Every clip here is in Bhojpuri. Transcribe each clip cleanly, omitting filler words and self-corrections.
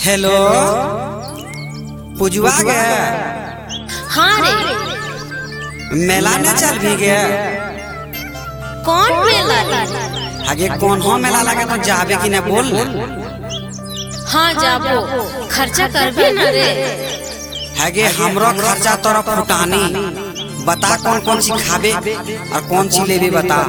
हेलो पुजवा गया। हाँ रे। मेला में चल भी गया। कौन मेला रे? आगे कौन हो मेला लगा तो जाबे कि ना बोल ना। हाँ जाबो, खर्चा कर भी ना रे। आगे हमरो खर्चा तोरा फुटानी बता कौन कौन सी खाबे और कौन सी लेबे बता।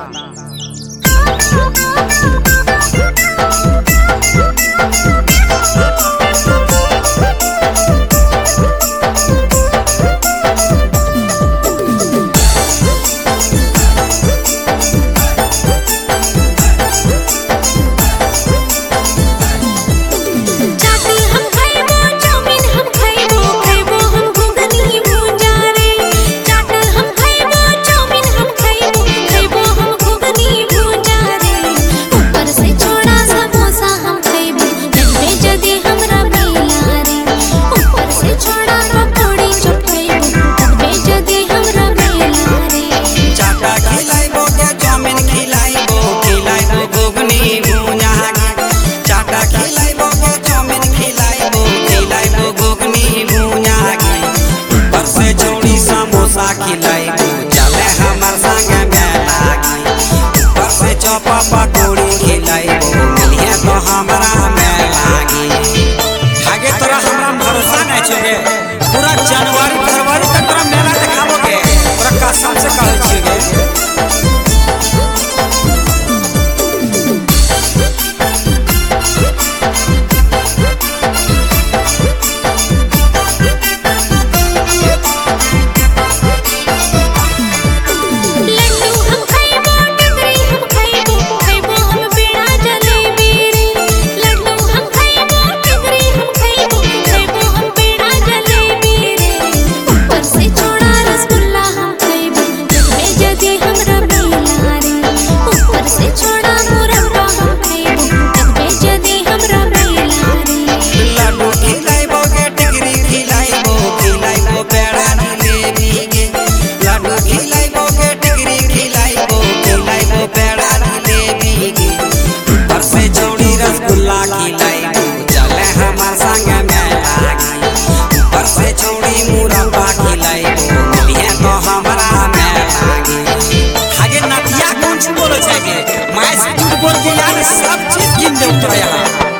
चले हमार संग मेला ऊपर से चौपा पकौड़ी खिलाइबो मिलिए तो हमरा मेला आगे तोरा हमरा भरोसा नहीं छे। पूरा जनवरी फरवरी तक तोरा मेला देखाबोगे पूरा कसम से कहै छिए। चले हमार संग मेला ऊपर से चौड़ी मुरब्बा खिलाइबो मिलिए तो हमरा मेला आगे नतिया कौन सी बोलो छे। मैं से झूठ बोल के यार सब चीज गिन दे उतरा यहाँ।